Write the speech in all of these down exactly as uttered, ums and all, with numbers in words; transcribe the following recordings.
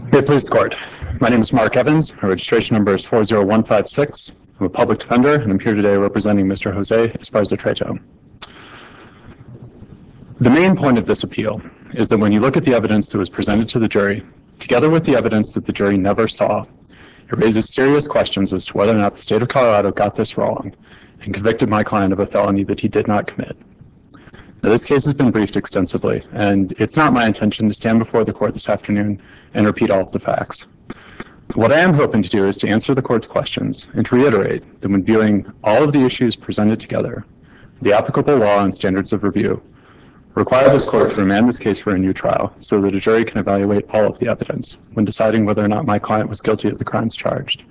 Hey, police court. My name is Mark Evans. My registration number is four zero one five six. I'm a public defender, and I'm here today representing Mister Jose Esparza-Treto. The main point of this appeal is that when you look at the evidence that was presented to the jury, together with the evidence that the jury never saw, it raises serious questions as to whether or not the state of Colorado got this wrong and convicted my client of a felony that he did not commit. Now, this case has been briefed extensively, and it's not my intention to stand before the court this afternoon and repeat all of the facts. What I am hoping to do is to answer the court's questions and to reiterate that when viewing all of the issues presented together, the applicable law and standards of review require this court to remand this case for a new trial so that a jury can evaluate all of the evidence when deciding whether or not my client was guilty of the crimes charged.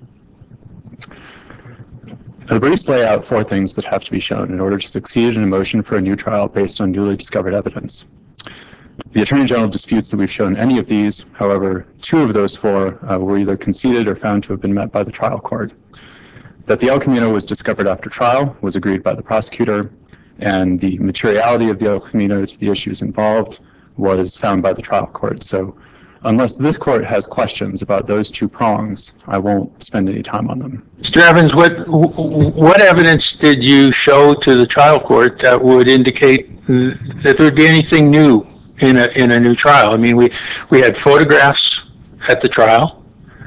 The briefs lay out four things that have to be shown in order to succeed in a motion for a new trial based on newly discovered evidence. The Attorney General disputes that we've shown any of these. However, two of those four uh, were either conceded or found to have been met by the trial court. That the El Camino was discovered after trial was agreed by the prosecutor, and the materiality of the El Camino to the issues involved was found by the trial court. So unless this court has questions about those two prongs, I won't spend any time on them. Mister Evans, what what evidence did you show to the trial court that would indicate that there would be anything new in a in a new trial? I mean, we we had photographs at the trial.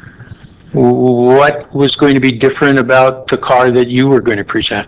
What was going to be different about the car that you were going to present?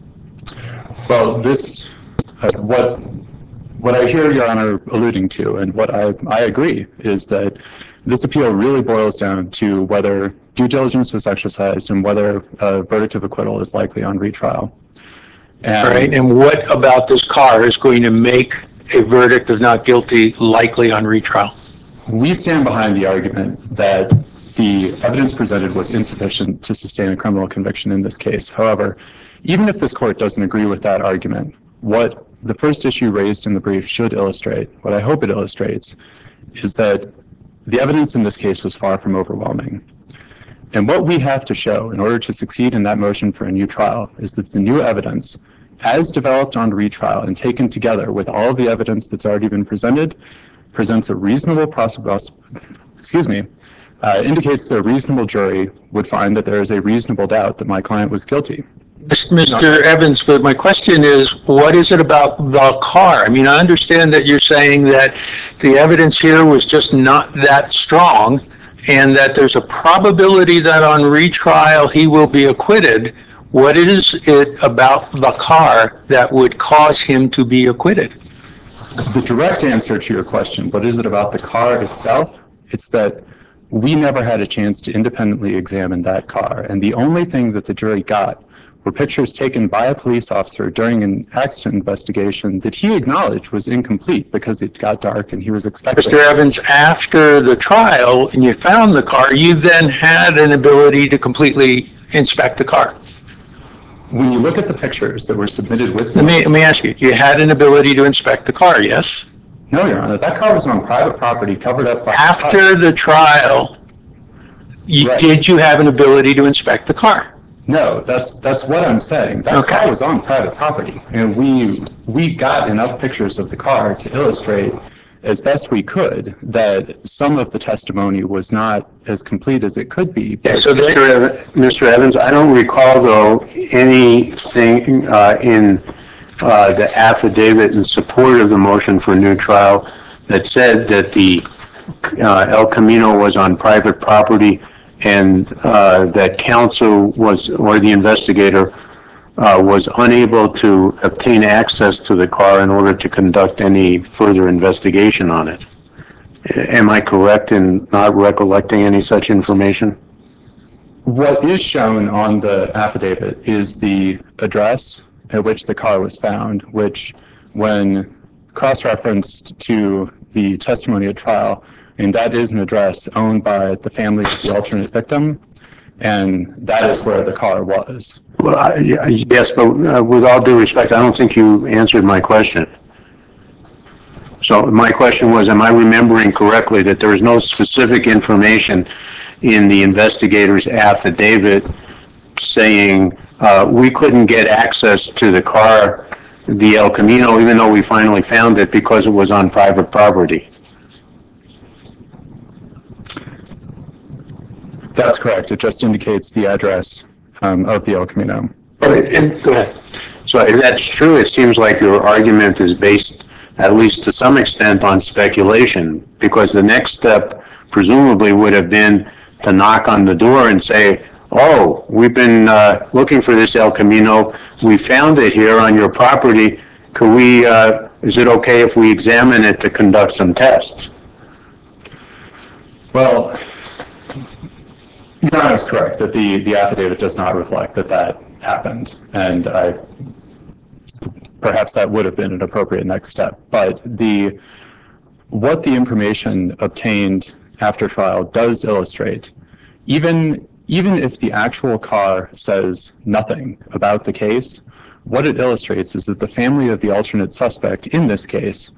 Well, this uh, what. What I hear Your Honor alluding to, and what I, I agree, is that this appeal really boils down to whether due diligence was exercised and whether a verdict of acquittal is likely on retrial. And, All right, and what about this car is going to make a verdict of not guilty likely on retrial? We stand behind the argument that the evidence presented was insufficient to sustain a criminal conviction in this case. However, even if this court doesn't agree with that argument, what the first issue raised in the brief should illustrate, what I hope it illustrates, is that the evidence in this case was far from overwhelming. And what we have to show in order to succeed in that motion for a new trial is that the new evidence, as developed on retrial and taken together with all of the evidence that's already been presented, presents a reasonable possibility, excuse me, uh, indicates that a reasonable jury would find that there is a reasonable doubt that my client was guilty. Mister Evans, but my question is, what is it about the car? I mean, I understand that you're saying that the evidence here was just not that strong and that there's a probability that on retrial he will be acquitted. What is it about the car that would cause him to be acquitted? The direct answer to your question, what is it about the car itself? It's that we never had a chance to independently examine that car, and the only thing that the jury got were pictures taken by a police officer during an accident investigation that he acknowledged was incomplete because it got dark and he was expecting. Mister Evans, after the trial and you found the car, you then had an ability to completely inspect the car. When you look at the pictures that were submitted with let me, let me ask you, you had an ability to inspect the car, yes? No, Your Honor. That car was on private property covered up by... After the trial, you, right. Did you have an ability to inspect the car? No, that's that's what I'm saying. That okay. car was on private property, and we we got enough pictures of the car to illustrate as best we could that some of the testimony was not as complete as it could be. Yeah, so Mister Evans, Mister Evans, I don't recall, though, anything uh, in uh, the affidavit in support of the motion for a new trial that said that the uh, El Camino was on private property and uh, that counsel was, or the investigator, uh, was unable to obtain access to the car in order to conduct any further investigation on it. Am I correct in not recollecting any such information? What is shown on the affidavit is the address at which the car was found, which, when cross-referenced to the testimony at trial, and that is an address owned by the family of the alternate victim, and that is where the car was. Well, I, yes, but uh, with all due respect, I don't think you answered my question. So my question was, am I remembering correctly that there is no specific information in the investigator's affidavit saying uh, we couldn't get access to the car, the El Camino, even though we finally found it because it was on private property? That's correct. It just indicates the address um, of the El Camino. But, and, go ahead. So if that's true, it seems like your argument is based, at least to some extent, on speculation, because the next step presumably would have been to knock on the door and say, oh, we've been uh, looking for this El Camino. We found it here on your property. Could we, uh, is it okay if we examine it to conduct some tests? Well, Your Honor is correct that the, the affidavit does not reflect that that happened, and I, perhaps that would have been an appropriate next step. But the what the information obtained after trial does illustrate, even even if the actual car says nothing about the case, what it illustrates is that the family of the alternate suspect in this case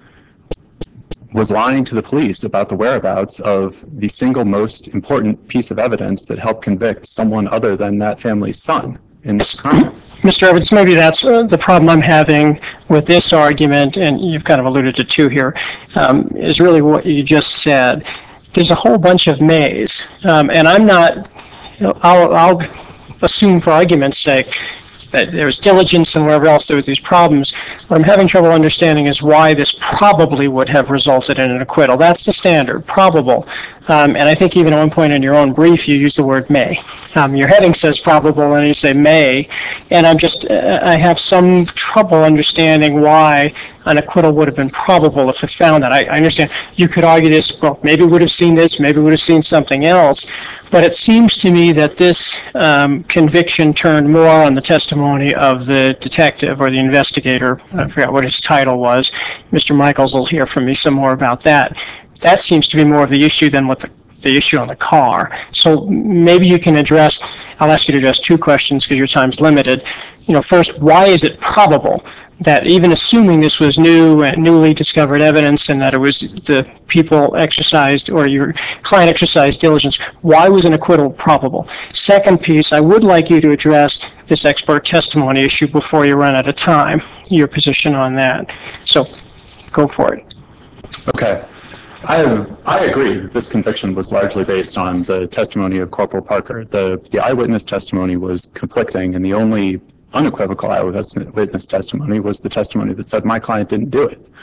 was lying to the police about the whereabouts of the single most important piece of evidence that helped convict someone other than that family's son in this crime. Mister Evans, maybe that's uh, the problem I'm having with this argument, and you've kind of alluded to two here, um, is really what you just said. There's a whole bunch of mays, um, and I'm not, you know, I'll, I'll assume for argument's sake that there was diligence and wherever else there was these problems. What I'm having trouble understanding is why this probably would have resulted in an acquittal. That's the standard, probable. Um, and I think even at one point in your own brief, you used the word may. Um, your heading says probable and you say may. And I'm just, uh, I have some trouble understanding why an acquittal would have been probable if it found that. I, I understand you could argue this, well, maybe would have seen this, maybe would have seen something else. But it seems to me that this um, conviction turned more on the testimony of the detective or the investigator. I forgot what his title was. Mister Michaels will hear from me some more about that. That seems to be more of the issue than what the, the issue on the car. So maybe you can address, I'll ask you to address two questions because your time's limited. You know, first, why is it probable that even assuming this was new and newly discovered evidence and that it was the people exercised or your client exercised diligence, why was an acquittal probable? Second piece, I would like you to address this expert testimony issue before you run out of time, your position on that. So go for it. Okay. I, I agree that this conviction was largely based on the testimony of Corporal Parker. The, the eyewitness testimony was conflicting, and the only unequivocal eyewitness testimony was the testimony that said my client didn't do it.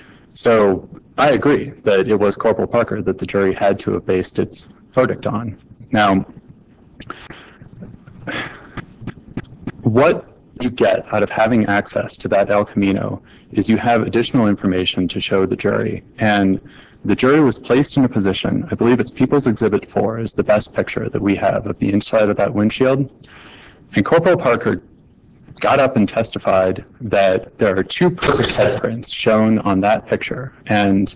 So I agree that it was Corporal Parker that the jury had to have based its verdict on. Now, what you get out of having access to that El Camino is you have additional information to show the jury, and the jury was placed in a position, I believe it's People's Exhibit four is the best picture that we have of the inside of that windshield, and Corporal Parker got up and testified that there are two perfect head prints shown on that picture. And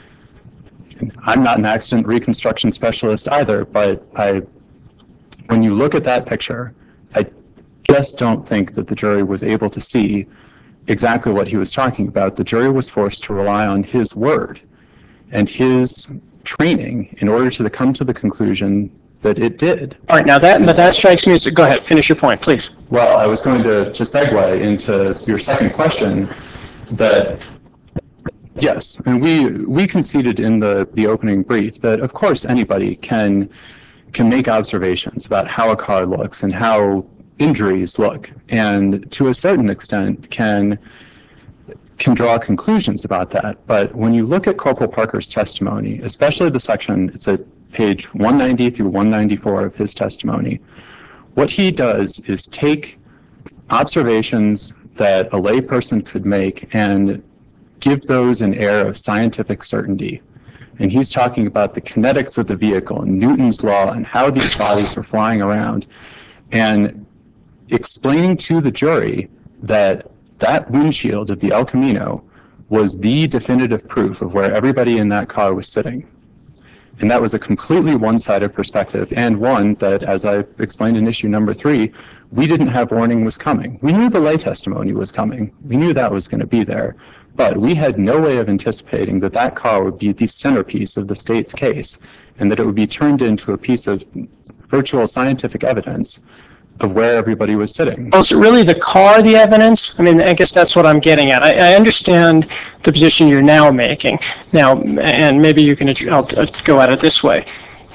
I'm not an accident reconstruction specialist either, but I, when you look at that picture, I just don't think that the jury was able to see exactly what he was talking about. The jury was forced to rely on his word and his training in order to come to the conclusion that it did. All right, now that, but that strikes me as, go ahead, finish your point, please. Well, I was going to, to segue into your second question that, yes, and we, we conceded in the, the opening brief that, of course, anybody can, can make observations about how a car looks and how injuries look, and to a certain extent can, can draw conclusions about that. But when you look at Corporal Parker's testimony, especially the section, it's a page one ninety through one ninety-four of his testimony, what he does is take observations that a layperson could make and give those an air of scientific certainty. And he's talking about the kinetics of the vehicle and Newton's law and how these bodies were flying around, and explaining to the jury that that windshield of the El Camino was the definitive proof of where everybody in that car was sitting. And that was a completely one-sided perspective, and one that, as I explained in issue number three, we didn't have warning was coming. We knew the lay testimony was coming. We knew that was going to be there. But we had no way of anticipating that that car would be the centerpiece of the state's case, and that it would be turned into a piece of virtual scientific evidence of where everybody was sitting. Was it really the car, the evidence? I mean, I guess that's what I'm getting at. I, I understand the position you're now making. Now, and maybe you can, I'll, I'll go at it this way.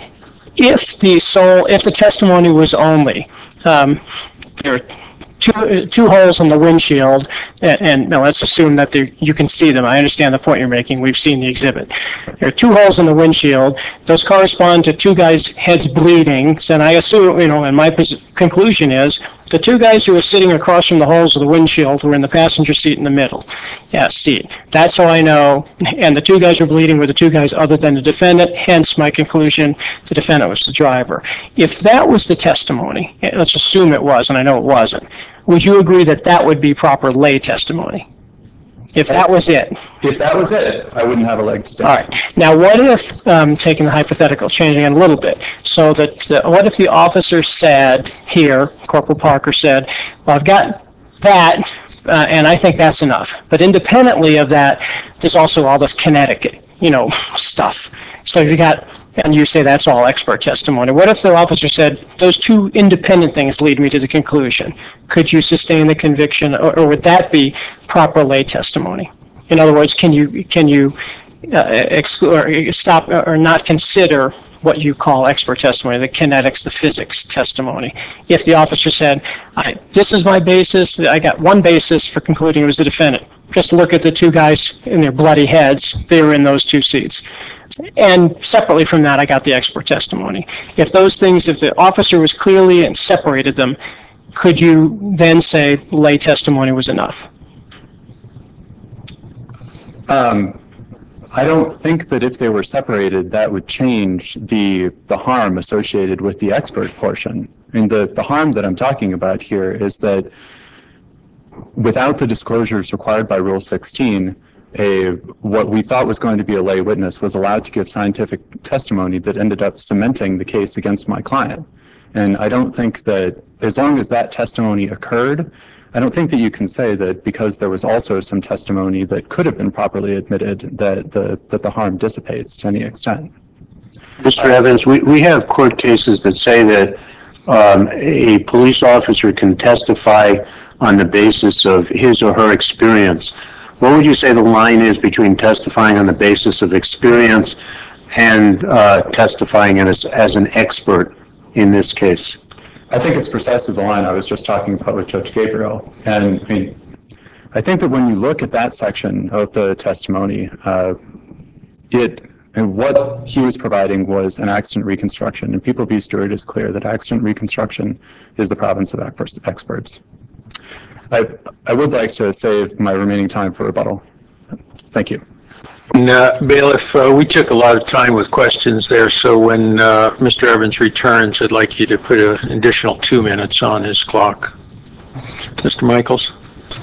if the sole, if the testimony was only, um, there are two, two holes in the windshield, and, and now let's assume that there, you can see them. I understand the point you're making. We've seen the exhibit. There are two holes in the windshield. Those correspond to two guys' heads bleeding. So, and I assume, you know, and my conclusion is the two guys who were sitting across from the holes of the windshield were in the passenger seat in the middle. Yeah, seat. That's how I know. And the two guys who were bleeding were the two guys other than the defendant. Hence my conclusion, the defendant was the driver. If that was the testimony, let's assume it was, and I know it wasn't, would you agree that that would be proper lay testimony? If that was it. If that was it, I wouldn't have a leg to stand. All right. Now, what if, um, taking the hypothetical, changing it a little bit, so that, the, what if the officer said here, Corporal Parker said, well, I've got that, uh, and I think that's enough. But independently of that, there's also all this kinetic, you know, stuff. So you got, and you say that's all expert testimony. What if the officer said, those two independent things lead me to the conclusion? Could you sustain the conviction, or, or would that be proper lay testimony? In other words, can you can you uh, exclude or stop or not consider what you call expert testimony, the kinetics, the physics testimony? If the officer said, I, this is my basis, I got one basis for concluding it was the defendant. Just look at the two guys in their bloody heads. They were in those two seats. And separately from that, I got the expert testimony. If those things, if the officer was clearly and separated them, could you then say lay testimony was enough? Um, I don't think that if they were separated, that would change the the harm associated with the expert portion. I mean, the, the harm that I'm talking about here is that without the disclosures required by Rule sixteen, a what we thought was going to be a lay witness was allowed to give scientific testimony that ended up cementing the case against my client. And I don't think that as long as that testimony occurred, I don't think that you can say that because there was also some testimony that could have been properly admitted that the that the harm dissipates to any extent. Mister Evans, we, we have court cases that say that um, a police officer can testify on the basis of his or her experience. What would you say the line is between testifying on the basis of experience and uh, testifying as, as an expert in this case? I think it's precisely the line I was just talking about with Judge Gabriel. And I mean, I think that when you look at that section of the testimony, uh, it and what he was providing was an accident reconstruction. And People v. Stewart is clear that accident reconstruction is the province of experts. I, I would like to save my remaining time for rebuttal. Thank you. And, uh, Bailiff, uh, we took a lot of time with questions there, so when uh, Mister Evans returns, I'd like you to put an additional two minutes on his clock. Mister Michaels?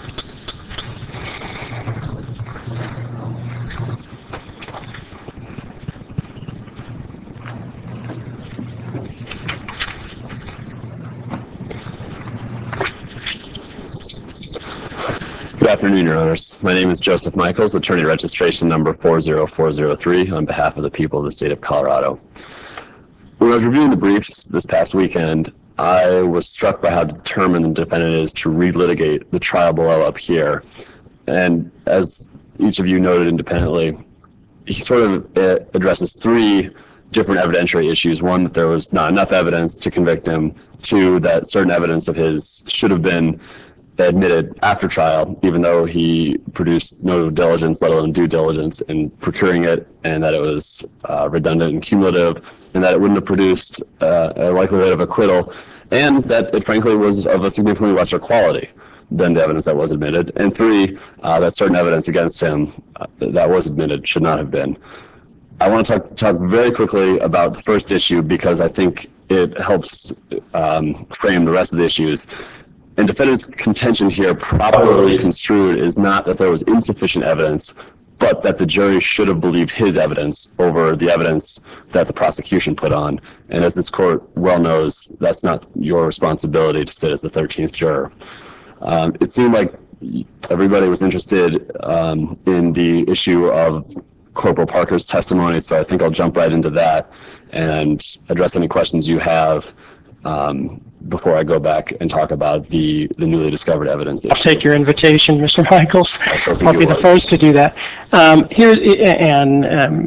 Good afternoon, Your Honors. My name is Joseph Michaels, attorney registration number four zero four zero three, on behalf of the people of the state of Colorado. When I was reviewing the briefs this past weekend, I was struck by how determined the defendant is to relitigate the trial below up here. And as each of you noted independently, he sort of uh, addresses three different evidentiary issues. One, that there was not enough evidence to convict him. Two, that certain evidence of his should have been admitted after trial, even though he produced no diligence, let alone due diligence in procuring it, and that it was uh, redundant and cumulative, and that it wouldn't have produced uh, a likelihood of acquittal, and that it frankly was of a significantly lesser quality than the evidence that was admitted. And three, uh, that certain evidence against him uh, that was admitted should not have been. I want to talk, talk very quickly about the first issue because I think it helps um, frame the rest of the issues. And defendant's contention here, properly construed, is not that there was insufficient evidence, but that the jury should have believed his evidence over the evidence that the prosecution put on. And as this court well knows, that's not your responsibility to sit as the thirteenth juror. Um, it seemed like everybody was interested um, in the issue of Corporal Parker's testimony, so I think I'll jump right into that and address any questions you have um, before I go back and talk about the, the newly discovered evidence issue. I'll take your invitation, Mister Michaels. I'll be the would. first to do that. Um, here, and um,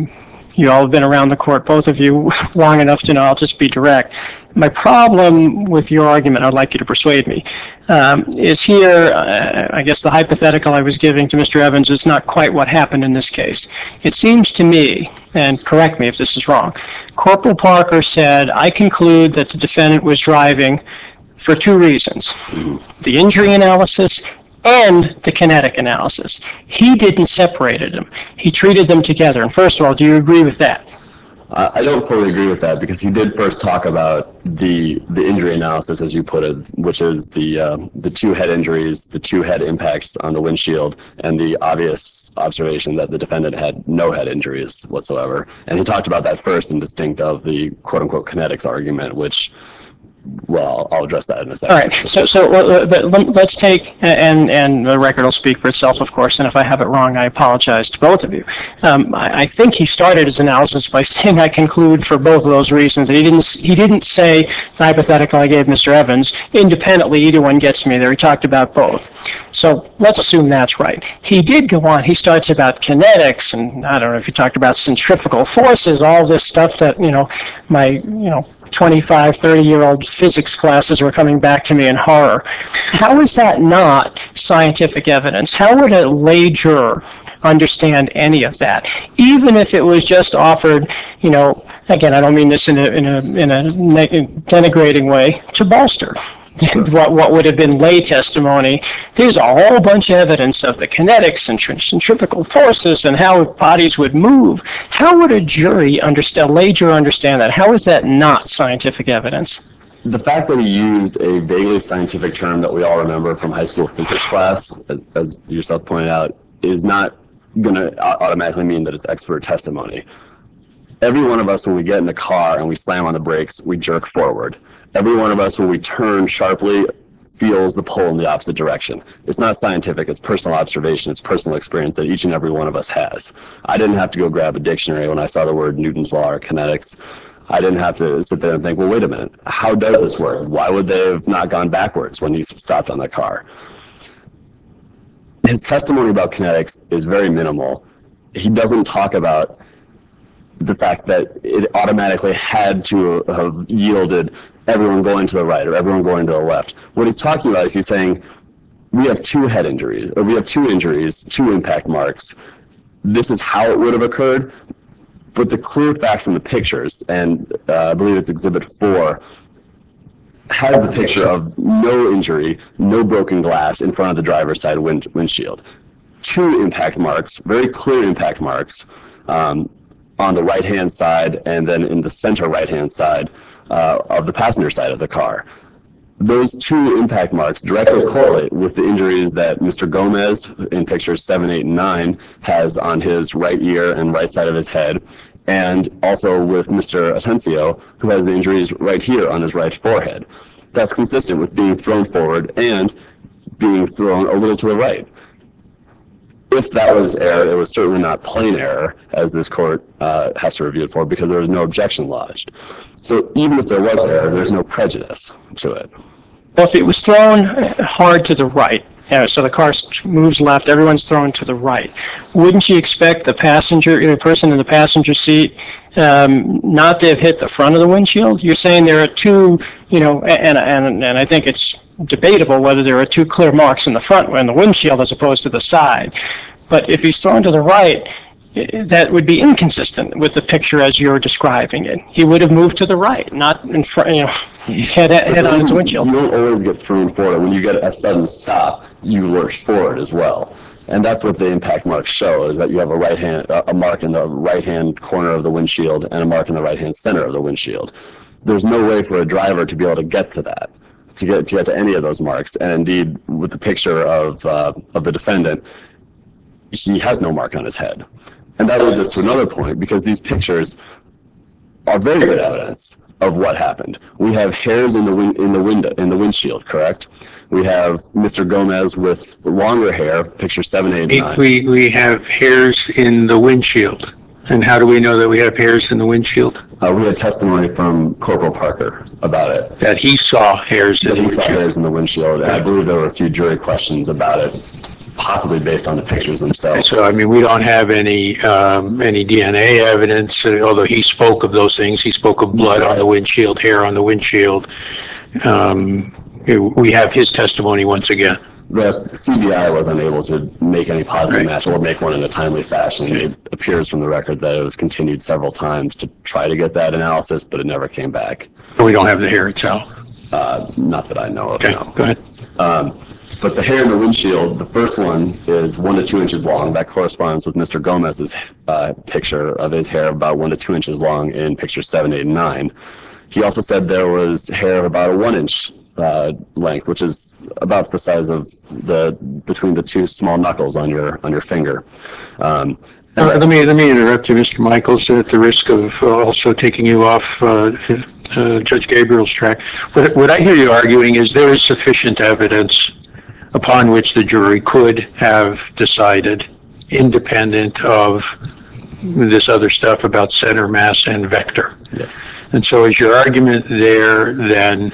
You all have been around the court, both of you, long enough to know I'll just be direct. My problem with your argument, I'd like you to persuade me, um, is here, uh, I guess the hypothetical I was giving to Mister Evans is not quite what happened in this case. It seems to me, and correct me if this is wrong, Corporal Parker said, I conclude that the defendant was driving for two reasons, the injury analysis and the kinetic analysis. He didn't separate them. He treated them together. And first of all, do you agree with that? Uh, I don't fully agree with that because he did first talk about the the injury analysis, as you put it, which is the uh, the two head injuries, the two head impacts on the windshield, and the obvious observation that the defendant had no head injuries whatsoever. And he talked about that first in distinct of the quote-unquote kinetics argument, which, well, I'll address that in a second. All right. So, so uh, but let's take, and and the record will speak for itself, of course. And if I have it wrong, I apologize to both of you. Um, I, I think he started his analysis by saying, "I conclude for both of those reasons." And he didn't. He didn't say the hypothetical I gave Mister Evans independently. Either one gets me there. He talked about both. So let's assume that's right. He did go on. He starts about kinetics, and I don't know if he talked about centrifugal forces, all this stuff that you know, my you know. twenty-five, thirty-year-old physics classes were coming back to me in horror. How is that not scientific evidence? How would a lay juror understand any of that? Even if it was just offered, you know, again, I don't mean this in a, in a, in a denigrating way, to bolster what, what would have been lay testimony. There's a whole bunch of evidence of the kinetics and centrifugal forces and how bodies would move. How would a jury understand, a lay juror understand that? How is that not scientific evidence? The fact that he used a vaguely scientific term that we all remember from high school physics class, as yourself pointed out, is not going to automatically mean that it's expert testimony. Every one of us, when we get in a car and we slam on the brakes, we jerk forward. Every one of us, when we turn sharply, feels the pull in the opposite direction. It's not scientific, it's personal observation, it's personal experience that each and every one of us has. I didn't have to go grab a dictionary when I saw the word Newton's law or kinetics. I didn't have to sit there and think, well, wait a minute, how does this work? Why would they have not gone backwards when he stopped on the car? His testimony about kinetics is very minimal. He doesn't talk about the fact that it automatically had to have yielded everyone going to the right or everyone going to the left. What he's talking about is he's saying, we have two head injuries, or we have two injuries, two impact marks. This is how it would have occurred. But the clear fact from the pictures, and uh, I believe it's exhibit four, has the picture of no injury, no broken glass in front of the driver's side wind, windshield. Two impact marks, very clear impact marks, um, on the right-hand side and then in the center right-hand side uh, of the passenger side of the car. Those two impact marks directly correlate with the injuries that Mister Gomez in pictures seven, eight, and nine has on his right ear and right side of his head, and also with Mister Atencio, who has the injuries right here on his right forehead. That's consistent with being thrown forward and being thrown a little to the right. If that was error, it was certainly not plain error, as this court uh, has to review it for, because there was no objection lodged. So even if there was error, there's no prejudice to it. Well, if it was thrown hard to the right, yeah, so the car moves left, everyone's thrown to the right, wouldn't you expect the passenger, the person in the passenger seat, um, not to have hit the front of the windshield? You're saying there are two, you know, and, and, and I think it's debatable whether there are two clear marks in the front and the windshield as opposed to the side. But if he's thrown to the right, that would be inconsistent with the picture as you're describing it. He would have moved to the right, not in front, you know, head, head on his windshield. You don't always get thrown forward. When you get a sudden stop, you lurch forward as well. And that's what the impact marks show, is that you have a right hand, a mark in the right-hand corner of the windshield and a mark in the right-hand center of the windshield. There's no way for a driver to be able to get to that, to get to, get to any of those marks. And indeed, with the picture of, uh, of the defendant, he has no mark on his head. And that leads us to another point, because these pictures are very good evidence of what happened. We have hairs in the win in the window in the windshield, correct? We have Mister Gomez with longer hair, picture seven, eight, nine. We we have hairs in the windshield. And how do we know that we have hairs in the windshield? Uh, we had testimony from Corporal Parker about it. That he saw hairs in That the he saw windshield. hairs in the windshield, and I believe there were a few jury questions about it. possibly based on the pictures themselves. So, I mean, we don't have any, um, any D N A evidence, uh, although he spoke of those things. He spoke of blood on the windshield, hair on the windshield. Um, we have his testimony once again. The C B I was unable to make any positive Right. match or make one in a timely fashion. Okay. It appears from the record that it was continued several times to try to get that analysis, but it never came back. We don't have the hair itself. Uh, not that I know of, Okay, no. go ahead. Um, but the hair in the windshield, the first one is one to two inches long. That corresponds with Mister Gomez's uh, picture of his hair about one to two inches long in pictures seven, eight, and nine. He also said there was hair of about a one inch uh, length, which is about the size of the between the two small knuckles on your on your finger. Um, Uh, let me let me interrupt you, Mister Michaels, at the risk of uh, also taking you off uh, uh, Judge Gabriel's track. What, what I hear you arguing is there is sufficient evidence upon which the jury could have decided, independent of this other stuff about center mass and vector. yes. And so is your argument there then,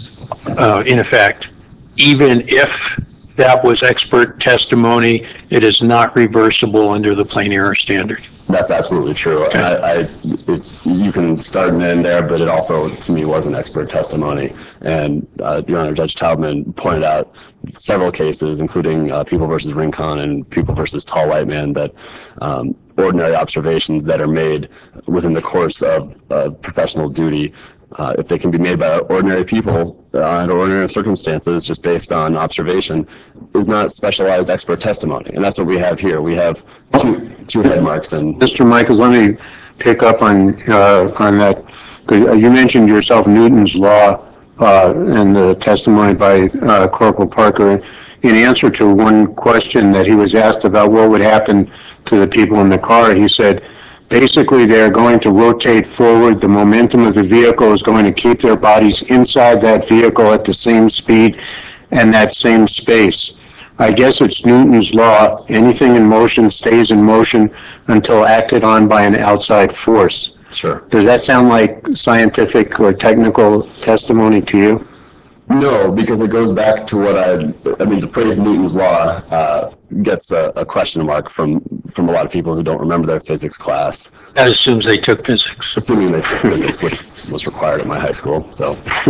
uh, in effect, even if that was expert testimony, it is not reversible under the plain error standard? That's absolutely true. And I, I it's, you can start and end there, but it also, to me, was an expert testimony. And uh, Your Honor, Judge Taubman pointed out several cases, including uh, People versus Rincon and People versus Tall White Man, that um, ordinary observations that are made within the course of uh, professional duty, Uh, if they can be made by ordinary people uh, under ordinary circumstances, just based on observation, is not specialized expert testimony. And that's what we have here. We have two two head marks. And Mister Michaels, let me pick up on, uh, on that. 'Cause you mentioned yourself Newton's law, uh, and the testimony by, uh, Corporal Parker. In answer to one question that he was asked about what would happen to the people in the car, he said, basically, they're going to rotate forward. The momentum of the vehicle is going to keep their bodies inside that vehicle at the same speed and that same space. I guess it's Newton's law. Anything in motion stays in motion until acted on by an outside force. sure. Does that sound like scientific or technical testimony to you? No, because it goes back to what I, I mean, the phrase Newton's law uh, gets a, a question mark from, from a lot of people who don't remember their physics class. That assumes they took physics. Assuming they took physics, which was required at my high school, so.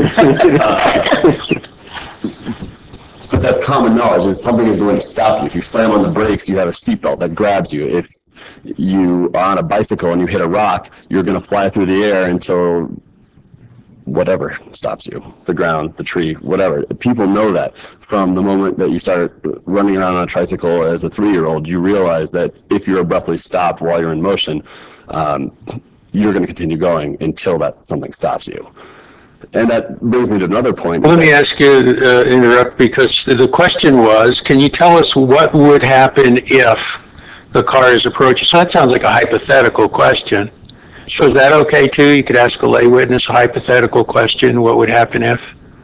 Uh, but that's common knowledge, is something is going to stop you. If you slam on the brakes, you have a seatbelt that grabs you. If you are on a bicycle and you hit a rock, you're going to fly through the air until whatever stops you, the ground, the tree, whatever. People know that from the moment that you start running around on a tricycle as a three-year-old. You realize that if you're abruptly stopped while you're in motion, um, you're going to continue going until that something stops you. And that brings me to another point. Let me ask you, uh, interrupt, because the question was, can you tell us what would happen if the car is approaching? So that sounds like a hypothetical question. So is that okay too? You could ask a lay witness a hypothetical question, what would happen if?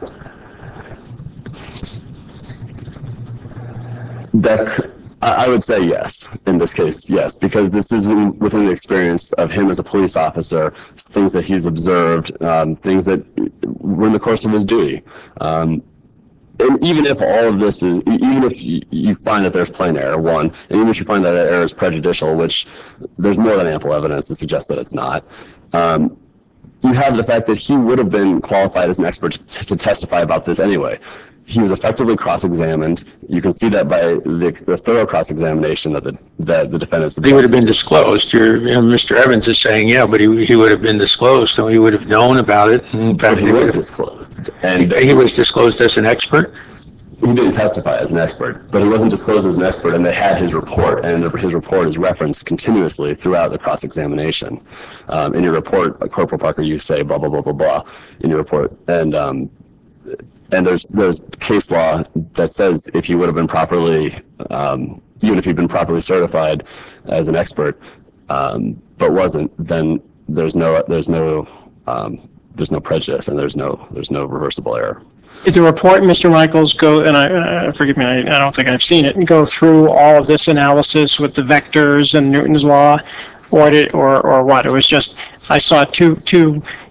That, I would say yes, in this case, yes, because this is within the experience of him as a police officer, things that he's observed, um, things that were in the course of his duty. Um, and even if all of this is, even if you, you find that there's plain error, one, and even if you find that that error is prejudicial, which there's more than ample evidence to suggest that it's not, um, you have the fact that he would have been qualified as an expert t- to testify about this anyway. He was effectively cross-examined. You can see that by the, the thorough cross-examination that the, that the defendant He would have been disclosed. You're, you know, Mister Evans is saying, yeah, but he, he would have been disclosed, so he would have known about it. In fact, But he he was would have, disclosed. And he was disclosed as an expert. he didn't testify as an expert, but he wasn't disclosed as an expert, and they had his report, and his report is referenced continuously throughout the cross-examination. Um, in your report, Corporal Parker, you say blah, blah, blah, blah, blah in your report. And, um, and there's, there's case law that says if he would have been properly, um, even if he'd been properly certified as an expert, um, but wasn't, then there's no, there's no, um, there's no prejudice, and there's no, there's no reversible error. Did the report, Mister Michaels, go, and I, uh, forgive me, I, I don't think I've seen it, go through all of this analysis with the vectors and Newton's law, or did, or, or what? It was just, I saw two, two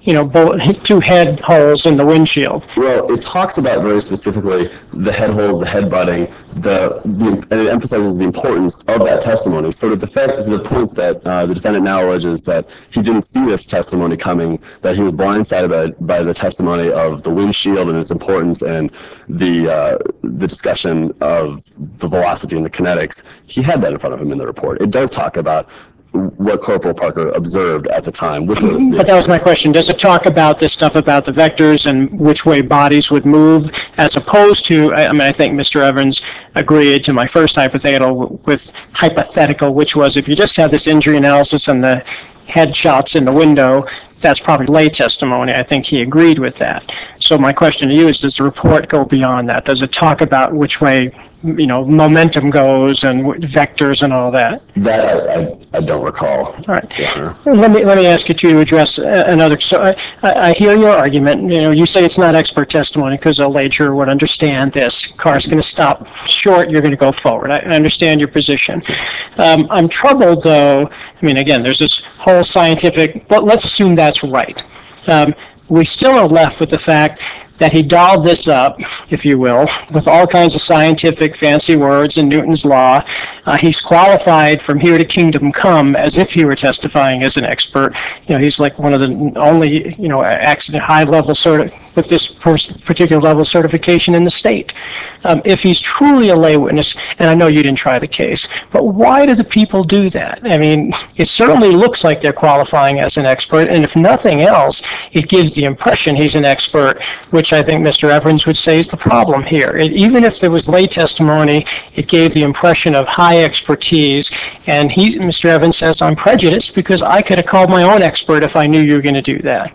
you know, both, two head holes in the windshield. Well, it talks about very specifically the head holes, the head butting, the, the and it emphasizes the importance of that testimony. So to the fact, to the point that uh, the defendant now alleges that he didn't see this testimony coming, that he was blindsided by, by the testimony of the windshield and its importance and the uh, the discussion of the velocity and the kinetics, he had that in front of him in the report. It does talk about what Corporal Parker observed at the time. Which was, but that was my question. Does it talk about this stuff about the vectors and which way bodies would move, as opposed to, I mean, I think Mister Evans agreed to my first hypothetical with hypothetical, which was if you just have this injury analysis and the headshots in the window, that's probably lay testimony. I think he agreed with that. So my question to you is, does the report go beyond that? Does it talk about which way, you know, momentum goes and vectors and all that? That I, I, I don't recall. All right. Yeah. Let me let me ask you to address another. So I, I hear your argument. You know, you say it's not expert testimony because a lay juror would understand this. Car's going to stop short. You're going to go forward. I understand your position. Um, I'm troubled, though. I mean, again, there's this whole scientific. But let's assume that's right. Um, we still are left with the fact that he dolled this up, if you will, with all kinds of scientific fancy words in Newton's law. Uh, he's qualified from here to kingdom come as if he were testifying as an expert. You know, he's like one of the only, you know, accident high level sort of, with this particular level of certification in the state. Um, if he's truly a lay witness, and I know you didn't try the case, but why do the people do that? I mean, it certainly looks like they're qualifying as an expert, and if nothing else, it gives the impression he's an expert, which I think Mister Evans would say is the problem here. It, even if there was lay testimony, it gave the impression of high expertise, and he, Mister Evans says, I'm prejudiced because I could have called my own expert if I knew you were going to do that.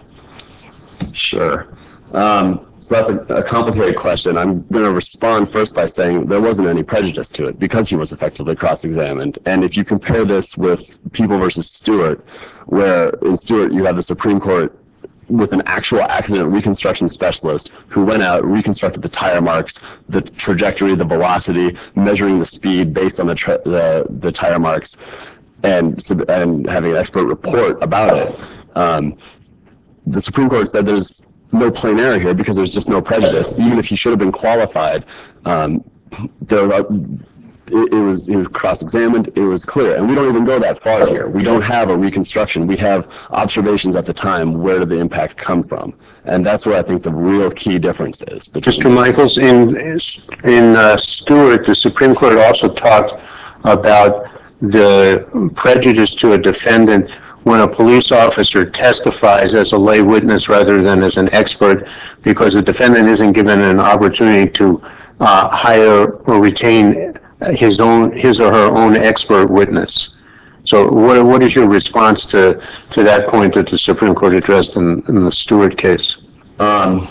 Sure. Um, so that's a, a complicated question. I'm going to respond first by saying there wasn't any prejudice to it because he was effectively cross-examined. And if you compare this with People versus Stewart, where in Stewart you have the Supreme Court with an actual accident reconstruction specialist who went out, reconstructed the tire marks, the trajectory, the velocity, measuring the speed based on the tra- the, the tire marks, and and having an expert report about it. Um, the Supreme Court said there's no plain error here because there's just no prejudice. Even if he should have been qualified, um, there are, it, it was it was cross-examined. It was clear, and we don't even go that far here. We don't have a reconstruction. We have observations at the time. Where did the impact come from? And that's where I think the real key difference is. Mister Michaels, in in uh, Stewart, the Supreme Court also talked about the prejudice to a defendant when a police officer testifies as a lay witness rather than as an expert, because the defendant isn't given an opportunity to uh, hire or retain his own, his or her own expert witness. So what what is your response to, to that point that the Supreme Court addressed in, in the Stewart case? Um,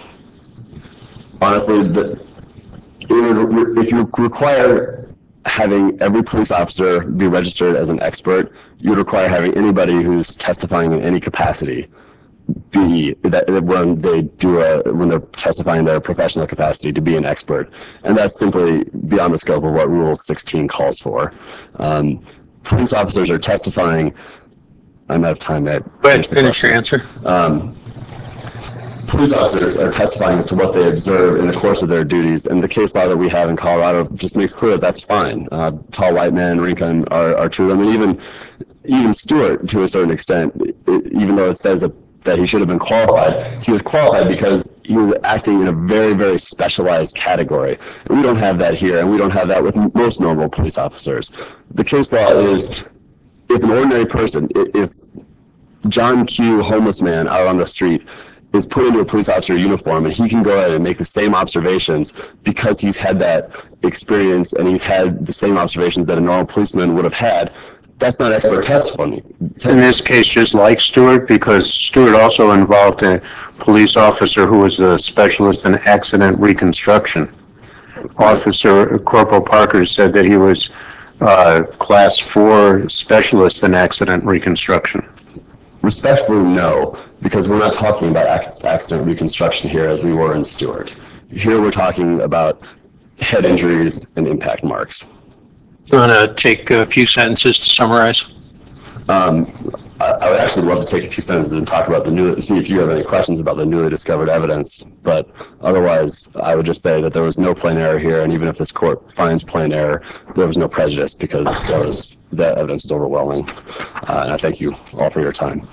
honestly, the, it would, if you require having every police officer be registered as an expert, you would require having anybody who's testifying in any capacity be that when they do a when they're testifying their professional capacity to be an expert, and that's simply beyond the scope of what Rule sixteen calls for. Um, police officers are testifying. I'm out of time. That Go ahead, finish your answer. Um, police officers are testifying as to what they observe in the course of their duties, and the case law that we have in Colorado just makes clear that that's fine. Uh, Tall White Man, Rincon are, are true. I mean, even even Stewart, to a certain extent, it, even though it says that, that he should have been qualified, he was qualified because he was acting in a very, very specialized category. And we don't have that here, and we don't have that with most normal police officers. The case law is, if an ordinary person, if John Q., homeless man out on the street, is put into a police officer uniform and he can go ahead and make the same observations because he's had that experience and he's had the same observations that a normal policeman would have had, that's not expert testimony. In this case, just like Stewart, because Stewart also involved a police officer who was a specialist in accident reconstruction. Officer Corporal Parker said that he was uh, class four specialist in accident reconstruction. Respectfully, no, because we're not talking about accident reconstruction here as we were in Stewart. Here we're talking about head injuries and impact marks. You want to take a few sentences to summarize? Um, I, I would actually love to take a few sentences and talk about the new, see if you have any questions about the newly discovered evidence. But otherwise, I would just say that there was no plain error here, and even if this court finds plain error, there was no prejudice because there was, that evidence is overwhelming. Uh, and I thank you all for your time.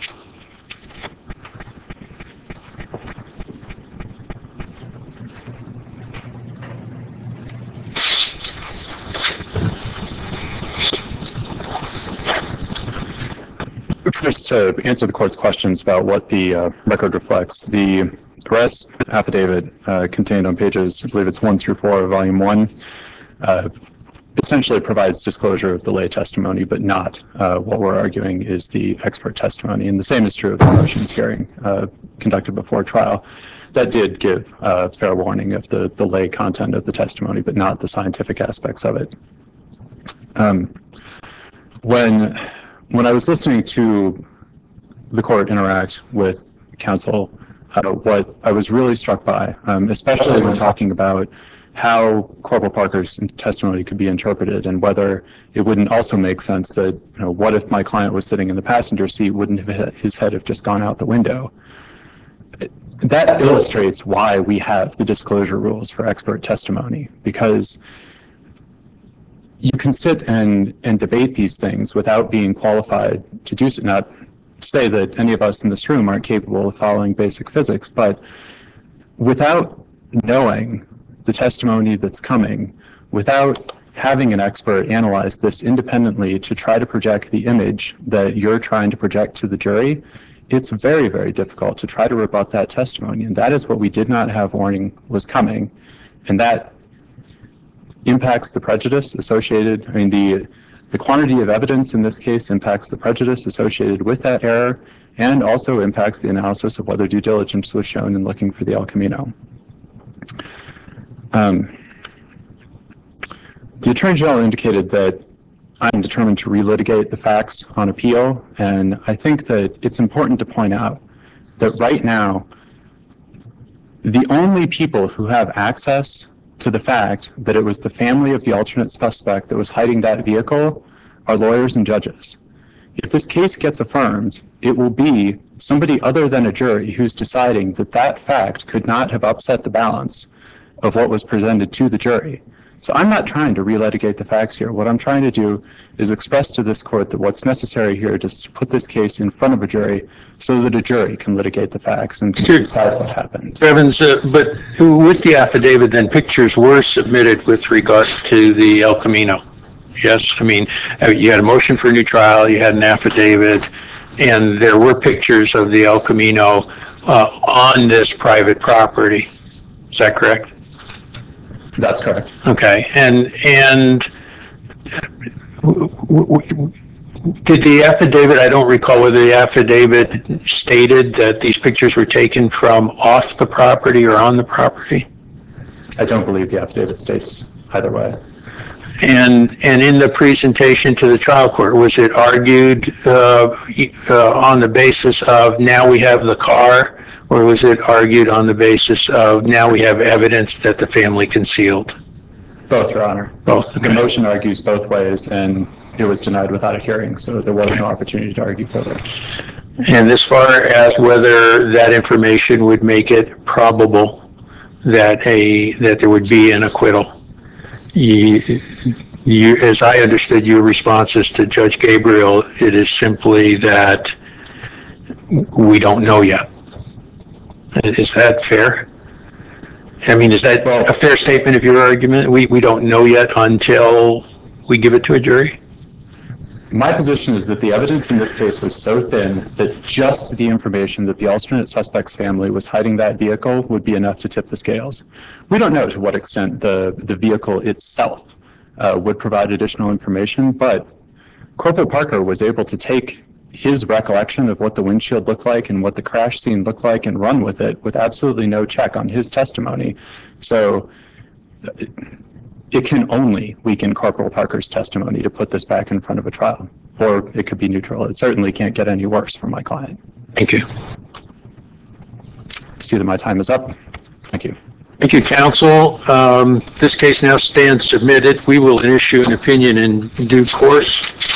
Just to answer the court's questions about what the uh, record reflects, the arrest affidavit uh, contained on pages, I believe it's one through four of volume one, uh, essentially provides disclosure of the lay testimony, but not uh, what we're arguing is the expert testimony. And the same is true of the motions hearing uh, conducted before trial. That did give uh, fair warning of the, the lay content of the testimony, but not the scientific aspects of it. Um, when When I was listening to the court interact with counsel, uh, what I was really struck by, um, especially when talking about how Corporal Parker's testimony could be interpreted and whether it wouldn't also make sense that, you know, what if my client was sitting in the passenger seat, wouldn't have, his head have just gone out the window? That illustrates why we have the disclosure rules for expert testimony, because you can sit and, and debate these things without being qualified to do so. Not to say that any of us in this room aren't capable of following basic physics, but without knowing the testimony that's coming, without having an expert analyze this independently to try to project the image that you're trying to project to the jury, it's very, very difficult to try to rebut that testimony. And that is what we did not have warning was coming. And that impacts the prejudice associated, I mean, the, the quantity of evidence in this case impacts the prejudice associated with that error, and also impacts the analysis of whether due diligence was shown in looking for the El Camino. Um, the Attorney General indicated that I'm determined to relitigate the facts on appeal, and I think that it's important to point out that right now, the only people who have access to the fact that it was the family of the alternate suspect that was hiding that vehicle are lawyers and judges. If this case gets affirmed, it will be somebody other than a jury who's deciding that that fact could not have upset the balance of what was presented to the jury. So I'm not trying to relitigate the facts here. What I'm trying to do is express to this court that what's necessary here is to put this case in front of a jury so that a jury can litigate the facts and Sure. decide what happened. Evans, uh, but with the affidavit, then pictures were submitted with regard to the El Camino. Yes, I mean, uh, you had a motion for a new trial, you had an affidavit, and there were pictures of the El Camino uh, on this private property. Is that correct? That's correct. Okay, and and w- w- w- did the affidavit, I don't recall whether the affidavit stated that these pictures were taken from off the property or on the property? I don't believe the affidavit states either way. And and in the presentation to the trial court, was it argued uh, uh, on the basis of now we have the car, or was it argued on the basis of now we have evidence that the family concealed? Both, Your Honor. Both. The motion argues both ways, and it was denied without a hearing, so there was no opportunity to argue further. And as far as whether that information would make it probable that a that there would be an acquittal, you, you, as I understood your responses to Judge Gabriel, it is simply that we don't know yet. Is that fair? I mean, is that a fair statement of your argument? We we don't know yet until we give it to a jury? My position is that the evidence in this case was so thin that just the information that the alternate suspect's family was hiding that vehicle would be enough to tip the scales. We don't know to what extent the, the vehicle itself uh, would provide additional information, but Corporal Parker was able to take his recollection of what the windshield looked like and what the crash scene looked like and run with it with absolutely no check on his testimony. So it, it can only weaken Corporal Parker's testimony to put this back in front of a trial, or it could be neutral. It certainly can't get any worse for my client. Thank you. I see that my time is up. Thank you. Thank you, counsel. Um, this case now stands submitted. We will issue an opinion in due course.